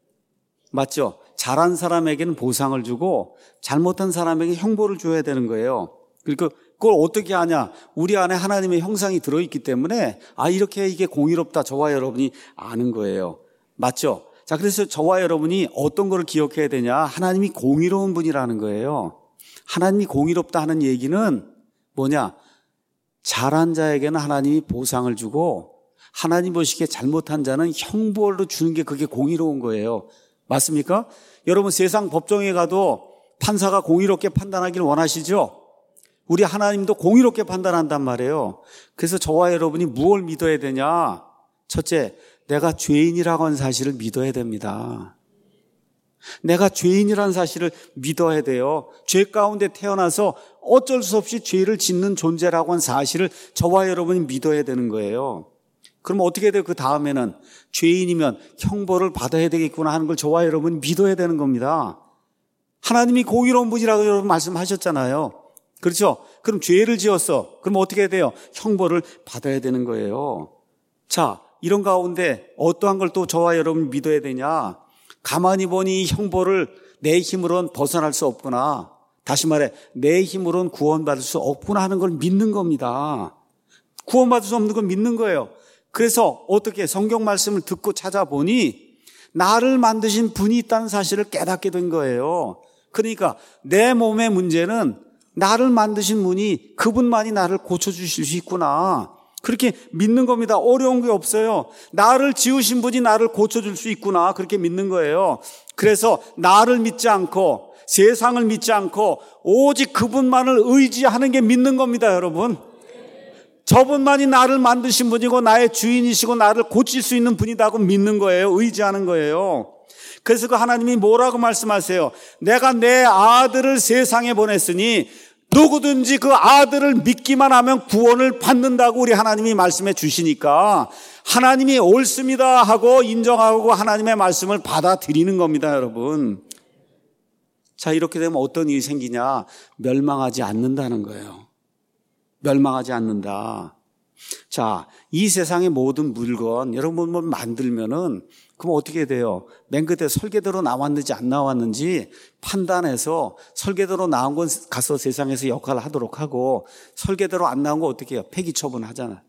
맞죠? 잘한 사람에게는 보상을 주고 잘못한 사람에게 형벌을 줘야 되는 거예요. 그러니까 그걸 어떻게 하냐? 우리 안에 하나님의 형상이 들어있기 때문에 이렇게 이게 공의롭다, 저와 여러분이 아는 거예요. 맞죠? 자, 그래서 저와 여러분이 어떤 걸 기억해야 되냐? 하나님이 공의로운 분이라는 거예요. 하나님이 공의롭다 하는 얘기는 뭐냐? 잘한 자에게는 하나님이 보상을 주고 하나님 보시기에 잘못한 자는 형벌로 주는 게 그게 공의로운 거예요. 맞습니까? 여러분, 세상 법정에 가도 판사가 공의롭게 판단하기를 원하시죠? 우리 하나님도 공의롭게 판단한단 말이에요. 그래서 저와 여러분이 무엇을 믿어야 되냐? 첫째, 내가 죄인이라고 하는 사실을 믿어야 됩니다. 내가 죄인이라는 사실을 믿어야 돼요. 죄 가운데 태어나서 어쩔 수 없이 죄를 짓는 존재라고 하는 사실을 저와 여러분이 믿어야 되는 거예요. 그럼 어떻게 돼요? 그 다음에는 죄인이면 형벌을 받아야 되겠구나 하는 걸 저와 여러분이 믿어야 되는 겁니다. 하나님이 공의로운 분이라고 여러분 말씀하셨잖아요. 그렇죠? 그럼 죄를 지었어. 그럼 어떻게 돼요? 형벌을 받아야 되는 거예요. 자, 이런 가운데 어떠한 걸 또 저와 여러분이 믿어야 되냐? 가만히 보니 이 형벌을 내 힘으로는 벗어날 수 없구나. 다시 말해, 내 힘으로는 구원받을 수 없구나 하는 걸 믿는 겁니다. 구원받을 수 없는 걸 믿는 거예요. 그래서 어떻게 성경 말씀을 듣고 찾아보니 나를 만드신 분이 있다는 사실을 깨닫게 된 거예요. 그러니까 내 몸의 문제는 나를 만드신 분이 그분만이 나를 고쳐주실 수 있구나. 그렇게 믿는 겁니다. 어려운 게 없어요. 나를 지으신 분이 나를 고쳐줄 수 있구나. 그렇게 믿는 거예요. 그래서 나를 믿지 않고 세상을 믿지 않고 오직 그분만을 의지하는 게 믿는 겁니다, 여러분. 저분만이 나를 만드신 분이고 나의 주인이시고 나를 고칠 수 있는 분이라고 믿는 거예요. 의지하는 거예요. 그래서 그 하나님이 뭐라고 말씀하세요? 내가 내 아들을 세상에 보냈으니 누구든지 그 아들을 믿기만 하면 구원을 받는다고 우리 하나님이 말씀해 주시니까 하나님이 옳습니다 하고 인정하고 하나님의 말씀을 받아들이는 겁니다, 여러분. 자, 이렇게 되면 어떤 일이 생기냐? 멸망하지 않는다는 거예요. 멸망하지 않는다. 자, 이 세상의 모든 물건, 여러분 뭐 만들면은 그럼 어떻게 돼요? 맨 끝에 설계대로 나왔는지 안 나왔는지 판단해서 설계대로 나온 건 가서 세상에서 역할을 하도록 하고 설계대로 안 나온 거 어떻게 해요? 폐기 처분하잖아요.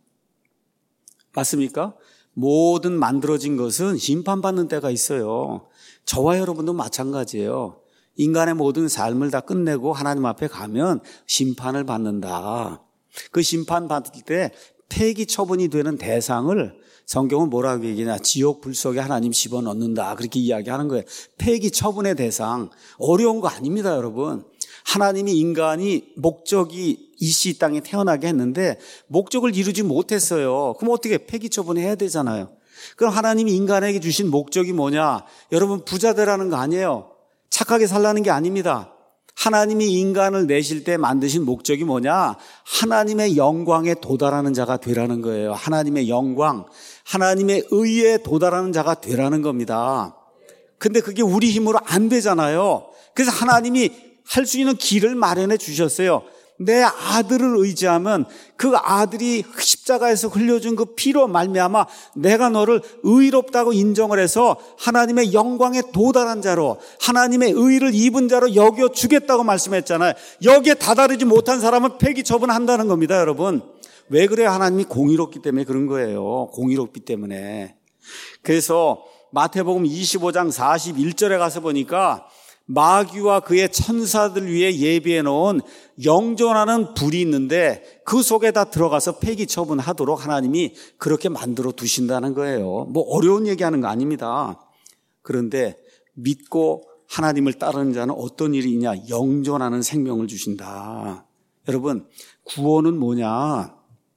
맞습니까? 모든 만들어진 것은 심판받는 때가 있어요. 저와 여러분도 마찬가지예요. 인간의 모든 삶을 다 끝내고 하나님 앞에 가면 심판을 받는다. 그 심판 받을 때 폐기 처분이 되는 대상을 성경은 뭐라고 얘기하냐? 지옥 불 속에 하나님 집어넣는다. 그렇게 이야기하는 거예요. 폐기 처분의 대상. 어려운 거 아닙니다, 여러분. 하나님이 인간이 목적이 이 땅에 태어나게 했는데 목적을 이루지 못했어요. 그럼 어떻게 폐기 처분해야 되잖아요. 그럼 하나님이 인간에게 주신 목적이 뭐냐? 여러분 부자 되라는 거 아니에요. 착하게 살라는 게 아닙니다. 하나님이 인간을 내실 때 만드신 목적이 뭐냐? 하나님의 영광에 도달하는 자가 되라는 거예요. 하나님의 영광, 하나님의 의에 도달하는 자가 되라는 겁니다. 근데 그게 우리 힘으로 안 되잖아요. 그래서 하나님이 할 수 있는 길을 마련해 주셨어요. 내 아들을 의지하면 그 아들이 십자가에서 흘려준 그 피로 말미암아 내가 너를 의롭다고 인정을 해서 하나님의 영광에 도달한 자로 하나님의 의를 입은 자로 여겨주겠다고 말씀했잖아요. 여기에 다다르지 못한 사람은 폐기 처분한다는 겁니다, 여러분. 왜 그래요? 하나님이 공의롭기 때문에 그런 거예요. 공의롭기 때문에. 그래서 마태복음 25장 41절에 가서 보니까 마귀와 그의 천사들 위해 예비해 놓은 영존하는 불이 있는데 그 속에다 들어가서 폐기 처분하도록 하나님이 그렇게 만들어 두신다는 거예요. 뭐 어려운 얘기하는 거 아닙니다. 그런데 믿고 하나님을 따르는 자는 어떤 일이 있냐? 영존하는 생명을 주신다. 여러분, 구원은 뭐냐?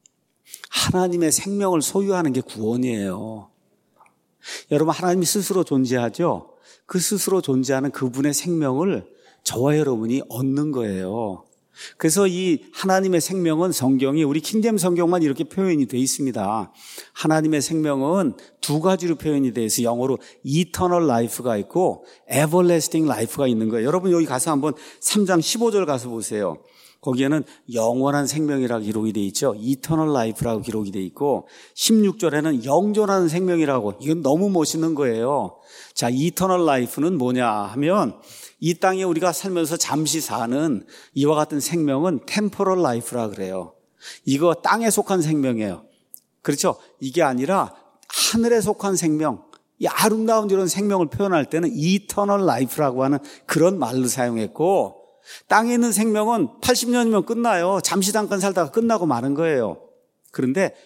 하나님의 생명을 소유하는 게 구원이에요. 여러분, 하나님이 스스로 존재하죠? 그 스스로 존재하는 그분의 생명을 저와 여러분이 얻는 거예요. 그래서 이 하나님의 생명은 성경이 우리 킹제임스 성경만 이렇게 표현이 되어 있습니다. 하나님의 생명은 두 가지로 표현이 되어 있어요. 영어로 eternal life가 있고 everlasting life가 있는 거예요. 여러분 여기 가서 한번 3장 15절 가서 보세요. 거기에는 영원한 생명이라고 기록이 되어 있죠. eternal life라고 기록이 되어 있고 16절에는 영존하는 생명이라고. 이건 너무 멋있는 거예요. 자, eternal life는 뭐냐 하면 이 땅에 우리가 살면서 잠시 사는 이와 같은 생명은 temporal life라고 그래요. 이거 땅에 속한 생명이에요. 그렇죠? 이게 아니라 하늘에 속한 생명, 이 아름다운 이런 생명을 표현할 때는 eternal life라고 하는 그런 말로 사용했고 땅에 있는 생명은 80년이면 끝나요. 잠시 잠깐 살다가 끝나고 마는 거예요. 그런데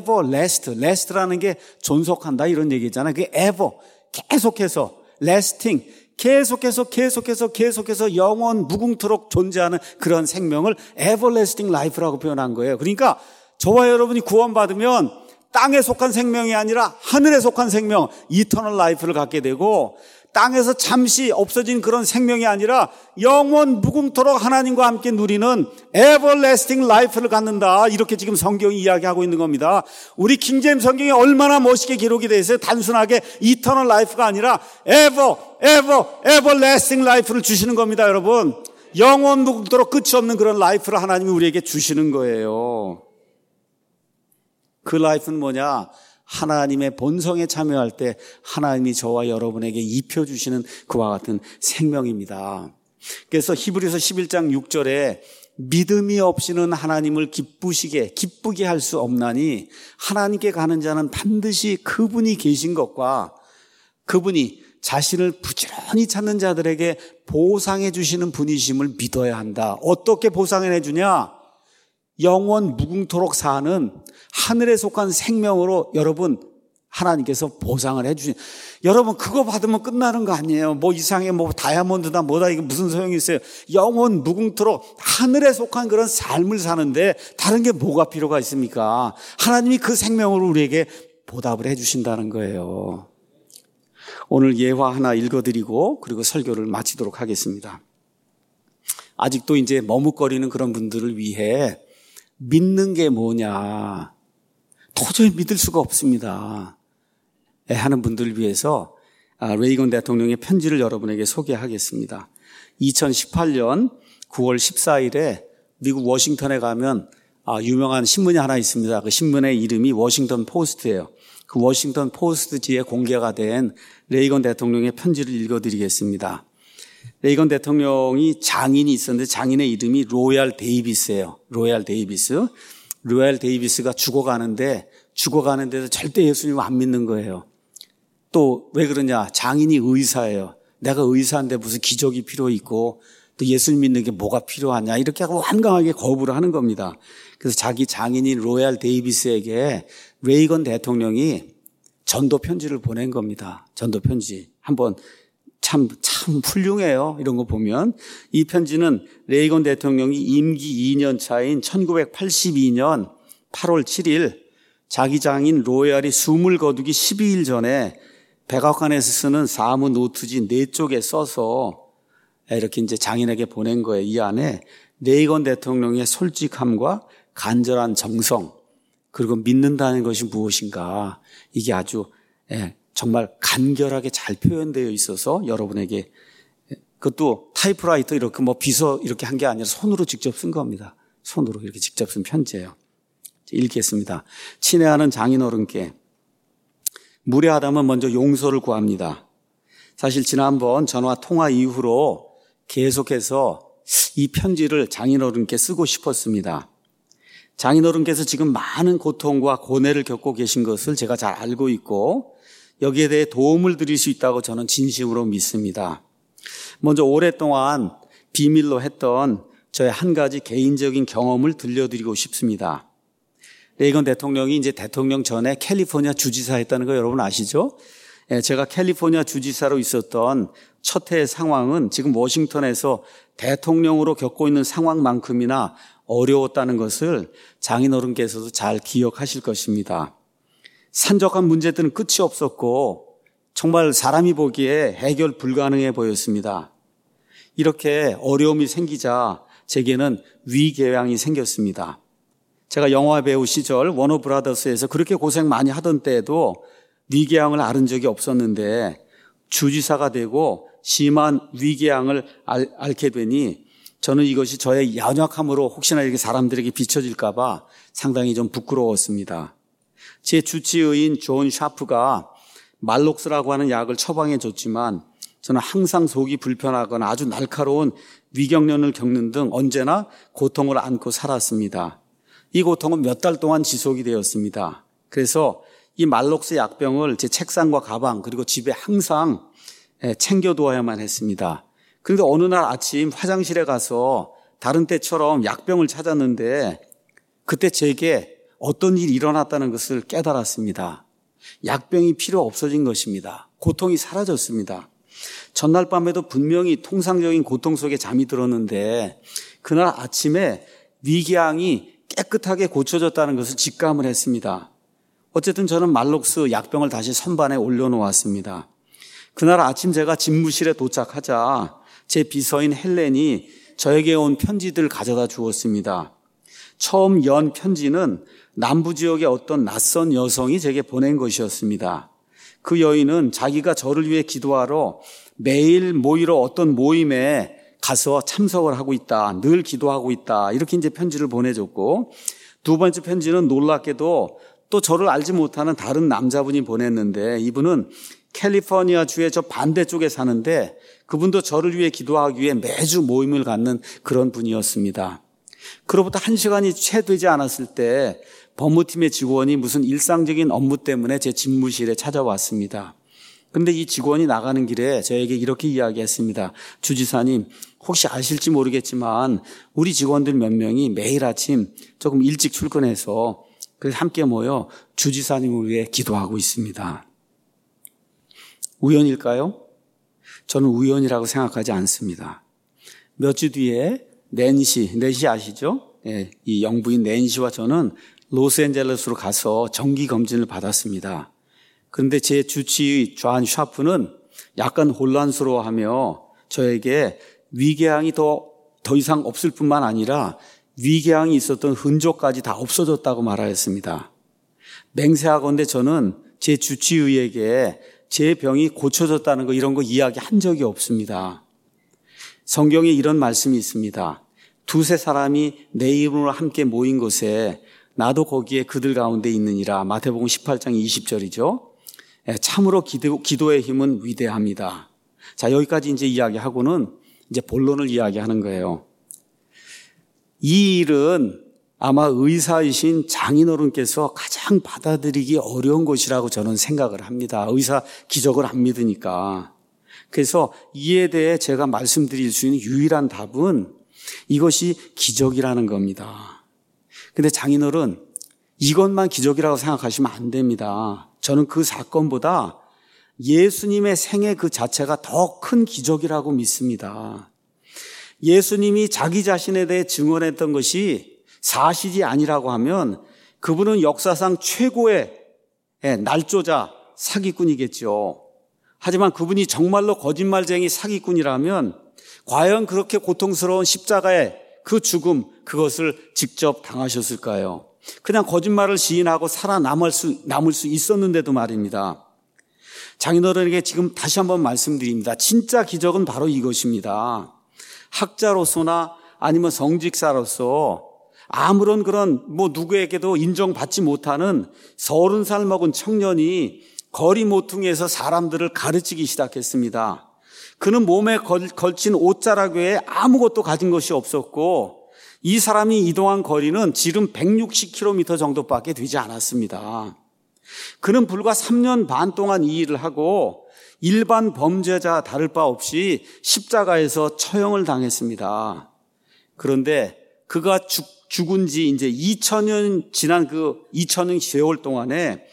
last라는 게 존속한다 이런 얘기잖아요. 그게 ever, 계속해서 lasting, 계속해서 영원 무궁토록 존재하는 그런 생명을 everlasting life라고 표현한 거예요. 그러니까 저와 여러분이 구원받으면 땅에 속한 생명이 아니라 하늘에 속한 생명, eternal life를 갖게 되고 땅에서 잠시 없어진 그런 생명이 아니라 영원 무궁토록 하나님과 함께 누리는 everlasting life를 갖는다. 이렇게 지금 성경이 이야기하고 있는 겁니다. 우리 킹제임스 성경이 얼마나 멋있게 기록이 되어 있어요. 단순하게 eternal life가 아니라 everlasting life를 주시는 겁니다, 여러분. 영원 무궁토록 끝이 없는 그런 라이프를 하나님이 우리에게 주시는 거예요. 그 라이프는 뭐냐? 하나님의 본성에 참여할 때 하나님이 저와 여러분에게 입혀주시는 그와 같은 생명입니다. 그래서 히브리서 11장 6절에 믿음이 없이는 하나님을 기쁘게 할 수 없나니 하나님께 가는 자는 반드시 그분이 계신 것과 그분이 자신을 부지런히 찾는 자들에게 보상해 주시는 분이심을 믿어야 한다. 어떻게 보상을 해주냐? 영원 무궁토록 사는 하늘에 속한 생명으로 여러분 하나님께서 보상을 해주신. 여러분 그거 받으면 끝나는 거 아니에요. 뭐 이상해 뭐 다이아몬드다 뭐다 이게 무슨 소용이 있어요. 영원 무궁토록 하늘에 속한 그런 삶을 사는데 다른 게 뭐가 필요가 있습니까? 하나님이 그 생명으로 우리에게 보답을 해주신다는 거예요. 오늘 예화 하나 읽어드리고 그리고 설교를 마치도록 하겠습니다. 아직도 이제 머뭇거리는 그런 분들을 위해 믿는 게 뭐냐, 도저히 믿을 수가 없습니다 하는 분들을 위해서 레이건 대통령의 편지를 여러분에게 소개하겠습니다. 2018년 9월 14일에 미국 워싱턴에 가면 유명한 신문이 하나 있습니다. 그 신문의 이름이 워싱턴 포스트예요. 그 워싱턴 포스트지에 공개가 된 레이건 대통령의 편지를 읽어드리겠습니다. 레이건 대통령이 장인이 있었는데 장인의 이름이 로얄 데이비스예요. 로얄 데이비스. 로얄 데이비스가 죽어가는데도 절대 예수님을 안 믿는 거예요. 또 왜 그러냐? 장인이 의사예요. 내가 의사인데 무슨 기적이 필요 있고 또 예수님 믿는 게 뭐가 필요하냐 이렇게 하고 완강하게 거부를 하는 겁니다. 그래서 자기 장인인 로얄 데이비스에게 레이건 대통령이 전도 편지를 보낸 겁니다. 전도 편지. 한번 참 훌륭해요. 이런 거 보면. 이 편지는 레이건 대통령이 임기 2년 차인 1982년 8월 7일 자기 장인 로얄이 숨을 거두기 12일 전에 백악관에서 쓰는 사무 노트지 4쪽에 써서 이렇게 이제 장인에게 보낸 거예요. 이 안에 레이건 대통령의 솔직함과 간절한 정성, 그리고 믿는다는 것이 무엇인가, 이게 아주 정말 간결하게 잘 표현되어 있어서 여러분에게, 그것도 타이프라이터 이렇게 비서 이렇게 한 게 아니라 손으로 직접 쓴 겁니다. 손으로 이렇게 직접 쓴 편지예요. 읽겠습니다. 친애하는 장인어른께, 무례하다면 먼저 용서를 구합니다. 사실 지난번 전화 통화 이후로 계속해서 이 편지를 장인어른께 쓰고 싶었습니다. 장인어른께서 지금 많은 고통과 고뇌를 겪고 계신 것을 제가 잘 알고 있고 여기에 대해 도움을 드릴 수 있다고 저는 진심으로 믿습니다. 먼저 오랫동안 비밀로 했던 저의 한 가지 개인적인 경험을 들려드리고 싶습니다. 레이건 대통령이 이제 대통령 전에 캘리포니아 주지사 했다는 거 여러분 아시죠? 제가 캘리포니아 주지사로 있었던 첫 해의 상황은 지금 워싱턴에서 대통령으로 겪고 있는 상황만큼이나 어려웠다는 것을 장인어른께서도 잘 기억하실 것입니다. 산적한 문제들은 끝이 없었고 정말 사람이 보기에 해결 불가능해 보였습니다. 이렇게 어려움이 생기자 제게는 위궤양이 생겼습니다. 제가 영화 배우 시절 워너브라더스에서 그렇게 고생 많이 하던 때에도 위궤양을 앓은 적이 없었는데 주지사가 되고 심한 위궤양을 앓게 되니 저는 이것이 저의 연약함으로 혹시나 이렇게 사람들에게 비춰질까 봐 상당히 좀 부끄러웠습니다. 제 주치의인 존 샤프가 말록스라고 하는 약을 처방해 줬지만 저는 항상 속이 불편하거나 아주 날카로운 위경련을 겪는 등 언제나 고통을 안고 살았습니다. 이 고통은 몇 달 동안 지속이 되었습니다. 그래서 이 말록스 약병을 제 책상과 가방 그리고 집에 항상 챙겨두어야만 했습니다. 그런데 어느 날 아침 화장실에 가서 다른 때처럼 약병을 찾았는데 그때 제게 어떤 일이 일어났다는 것을 깨달았습니다. 약병이 필요 없어진 것입니다. 고통이 사라졌습니다. 전날 밤에도 분명히 통상적인 고통 속에 잠이 들었는데 그날 아침에 위궤양이 깨끗하게 고쳐졌다는 것을 직감을 했습니다. 어쨌든 저는 말록스 약병을 다시 선반에 올려놓았습니다. 그날 아침 제가 집무실에 도착하자 제 비서인 헬렌이 저에게 온 편지들을 가져다 주었습니다. 처음 연 편지는 남부 지역의 어떤 낯선 여성이 제게 보낸 것이었습니다. 그 여인은 자기가 저를 위해 기도하러 매일 모이러 어떤 모임에 가서 참석을 하고 있다. 늘 기도하고 있다. 이렇게 이제 편지를 보내줬고, 두 번째 편지는 놀랍게도 또 저를 알지 못하는 다른 남자분이 보냈는데 이분은 캘리포니아 주의 저 반대쪽에 사는데 그분도 저를 위해 기도하기 위해 매주 모임을 갖는 그런 분이었습니다. 그로부터 1시간이 채 되지 않았을 때 법무팀의 직원이 무슨 일상적인 업무 때문에 제 집무실에 찾아왔습니다. 그런데 이 직원이 나가는 길에 저에게 이렇게 이야기했습니다. 주지사님, 혹시 아실지 모르겠지만 우리 직원들 몇 명이 매일 아침 조금 일찍 출근해서 그래서 함께 모여 주지사님을 위해 기도하고 있습니다. 우연일까요? 저는 우연이라고 생각하지 않습니다. 몇 주 뒤에 낸시 아시죠? 이 영부인 낸시와 저는 로스앤젤레스로 가서 정기검진을 받았습니다. 그런데 제 주치의 존 샤프는 약간 혼란스러워하며 저에게 위궤양이 더 이상 없을 뿐만 아니라 위궤양이 있었던 흔적까지 다 없어졌다고 말하였습니다. 맹세하건대 저는 제 주치의에게 제 병이 고쳐졌다는 거 이런 거 이야기한 적이 없습니다. 성경에 이런 말씀이 있습니다. 두세 사람이 내 이름으로 함께 모인 곳에 나도 거기에 그들 가운데 있느니라. 마태복음 18장 20절이죠. 참으로 기도의 힘은 위대합니다. 자, 여기까지 이제 이야기하고는 이제 본론을 이야기하는 거예요. 이 일은 아마 의사이신 장인어른께서 가장 받아들이기 어려운 것이라고 저는 생각을 합니다. 의사 기적을 안 믿으니까. 그래서 이에 대해 제가 말씀드릴 수 있는 유일한 답은 이것이 기적이라는 겁니다. 근데 장인어른, 이것만 기적이라고 생각하시면 안 됩니다. 저는 그 사건보다 예수님의 생애 그 자체가 더 큰 기적이라고 믿습니다. 예수님이 자기 자신에 대해 증언했던 것이 사실이 아니라고 하면 그분은 역사상 최고의 날조자, 사기꾼이겠죠. 하지만 그분이 정말로 거짓말쟁이 사기꾼이라면 과연 그렇게 고통스러운 십자가의 그 죽음, 그것을 직접 당하셨을까요? 그냥 거짓말을 시인하고 살아남을 수 있었는데도 말입니다. 장인어른에게 지금 다시 한번 말씀드립니다. 진짜 기적은 바로 이것입니다. 학자로서나 아니면 성직자로서 아무런 그런 누구에게도 인정받지 못하는 30살 먹은 청년이 거리 모퉁이에서 사람들을 가르치기 시작했습니다. 그는 몸에 걸친 옷자락 외에 아무것도 가진 것이 없었고 이 사람이 이동한 거리는 지름 160km 정도밖에 되지 않았습니다. 그는 불과 3년 반 동안 이 일을 하고 일반 범죄자 다를 바 없이 십자가에서 처형을 당했습니다. 그런데 그가 죽은 지 이제 2000년 지난 그 2000년 세월 동안에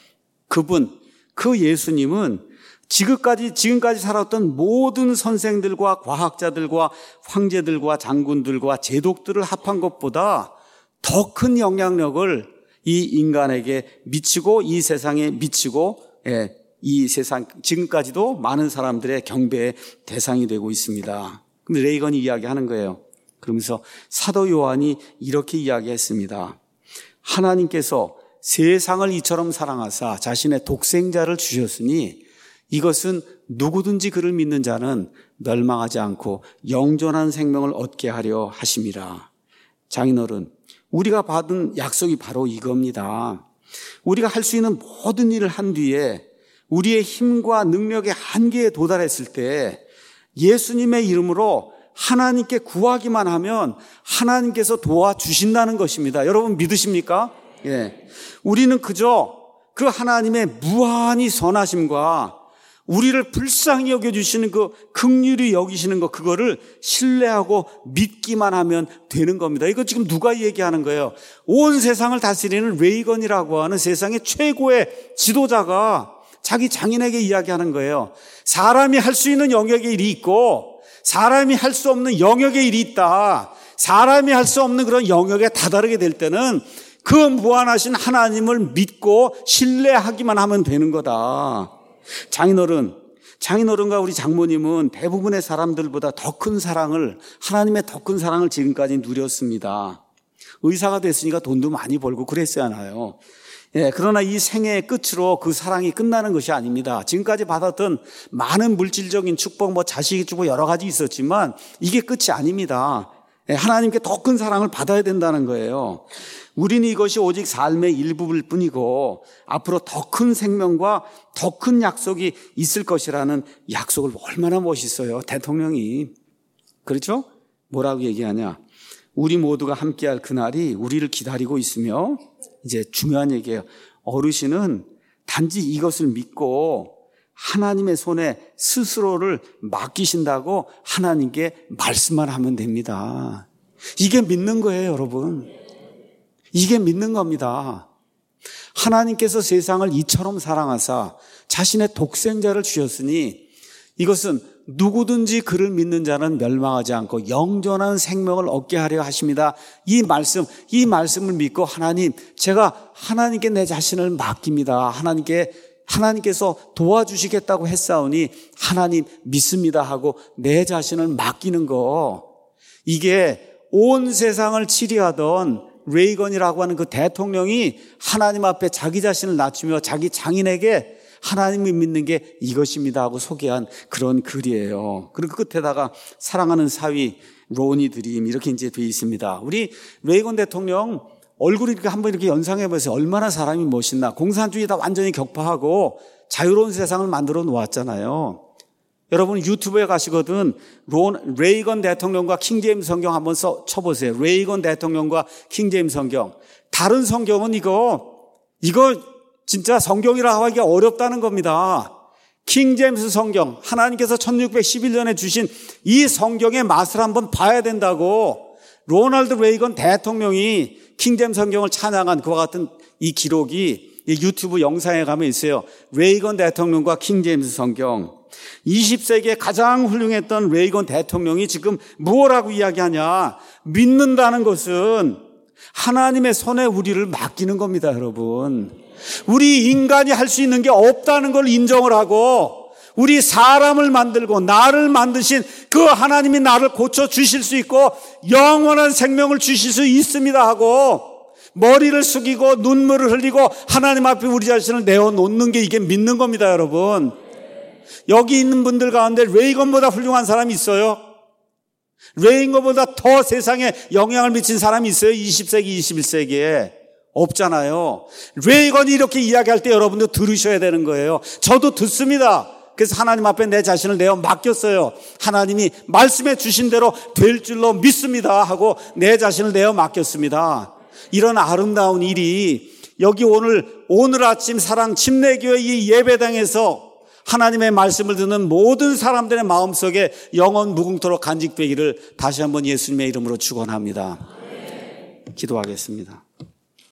그 예수님은 지금까지 살았던 모든 선생들과 과학자들과 황제들과 장군들과 제독들을 합한 것보다 더 큰 영향력을 이 인간에게 미치고 이 세상에 미치고 이 세상 지금까지도 많은 사람들의 경배의 대상이 되고 있습니다. 근데 레이건이 이야기하는 거예요. 그러면서 사도 요한이 이렇게 이야기했습니다. 하나님께서 세상을 이처럼 사랑하사 자신의 독생자를 주셨으니 이것은 누구든지 그를 믿는 자는 멸망하지 않고 영존한 생명을 얻게 하려 하심이라. 장인어른, 우리가 받은 약속이 바로 이겁니다. 우리가 할 수 있는 모든 일을 한 뒤에 우리의 힘과 능력의 한계에 도달했을 때 예수님의 이름으로 하나님께 구하기만 하면 하나님께서 도와주신다는 것입니다. 여러분 믿으십니까? 예. 우리는 그저 그 하나님의 무한히 선하심과 우리를 불쌍히 여겨주시는 그 긍휼히 여기시는 것, 그거를 신뢰하고 믿기만 하면 되는 겁니다. 이거 지금 누가 얘기하는 거예요? 온 세상을 다스리는 레이건이라고 하는 세상의 최고의 지도자가 자기 장인에게 이야기하는 거예요. 사람이 할 수 있는 영역의 일이 있고 사람이 할 수 없는 영역의 일이 있다. 사람이 할 수 없는 그런 영역에 다다르게 될 때는 그 무한하신 하나님을 믿고 신뢰하기만 하면 되는 거다. 장인어른과 우리 장모님은 대부분의 사람들보다 더 큰 사랑을, 하나님의 더 큰 사랑을 지금까지 누렸습니다. 의사가 됐으니까 돈도 많이 벌고 그랬어야 하나요? 예, 그러나 이 생애의 끝으로 그 사랑이 끝나는 것이 아닙니다. 지금까지 받았던 많은 물질적인 축복, 자식이 주고 여러 가지 있었지만 이게 끝이 아닙니다. 예, 하나님께 더 큰 사랑을 받아야 된다는 거예요. 우리는 이것이 오직 삶의 일부일 뿐이고 앞으로 더 큰 생명과 더 큰 약속이 있을 것이라는 약속을 얼마나 멋있어요. 대통령이. 그렇죠? 뭐라고 얘기하냐? 우리 모두가 함께할 그날이 우리를 기다리고 있으며 이제 중요한 얘기예요. 어르신은 단지 이것을 믿고 하나님의 손에 스스로를 맡기신다고 하나님께 말씀만 하면 됩니다. 이게 믿는 거예요, 여러분. 이게 믿는 겁니다. 하나님께서 세상을 이처럼 사랑하사 자신의 독생자를 주셨으니 이것은 누구든지 그를 믿는 자는 멸망하지 않고 영존한 생명을 얻게 하려 하십니다. 이 말씀을 믿고 제가 하나님께 내 자신을 맡깁니다. 하나님께서 도와주시겠다고 했사오니 하나님 믿습니다 하고 내 자신을 맡기는 거, 이게 온 세상을 치리하던 레이건이라고 하는 그 대통령이 하나님 앞에 자기 자신을 낮추며 자기 장인에게 하나님을 믿는 게 이것입니다 하고 소개한 그런 글이에요. 그리고 끝에다가 사랑하는 사위 로니 드림 이렇게 이제 되어 있습니다. 우리 레이건 대통령 얼굴이 이렇게 한번 이렇게 연상해 보세요. 얼마나 사람이 멋있나. 공산주의 다 완전히 격파하고 자유로운 세상을 만들어 놓았잖아요. 여러분 유튜브에 가시거든 레이건 대통령과 킹제임스 성경 한번 쳐보세요. 레이건 대통령과 킹제임스 성경. 다른 성경은 이거 진짜 성경이라 하기 어렵다는 겁니다. 킹제임스 성경, 하나님께서 1611년에 주신 이 성경의 맛을 한번 봐야 된다고 로널드 레이건 대통령이 킹제임스 성경을 찬양한 그와 같은 이 기록이 이 유튜브 영상에 가면 있어요. 레이건 대통령과 킹제임스 성경. 20세기에 가장 훌륭했던 레이건 대통령이 지금 무엇라고 이야기하냐. 믿는다는 것은 하나님의 손에 우리를 맡기는 겁니다, 여러분. 우리 인간이 할 수 있는 게 없다는 걸 인정을 하고 우리 사람을 만들고 나를 만드신 그 하나님이 나를 고쳐주실 수 있고 영원한 생명을 주실 수 있습니다 하고 머리를 숙이고 눈물을 흘리고 하나님 앞에 우리 자신을 내어놓는 게 이게 믿는 겁니다, 여러분. 여기 있는 분들 가운데 레이건보다 훌륭한 사람이 있어요? 레이건보다 더 세상에 영향을 미친 사람이 있어요? 20세기, 21세기에. 없잖아요. 레이건이 이렇게 이야기할 때 여러분도 들으셔야 되는 거예요. 저도 듣습니다. 그래서 하나님 앞에 내 자신을 내어 맡겼어요. 하나님이 말씀해 주신 대로 될 줄로 믿습니다 하고 내 자신을 내어 맡겼습니다. 이런 아름다운 일이 여기 오늘 아침 사랑 침례교회 이 예배당에서 하나님의 말씀을 듣는 모든 사람들의 마음속에 영원 무궁토록 간직되기를 다시 한번 예수님의 이름으로 축원합니다. 기도하겠습니다.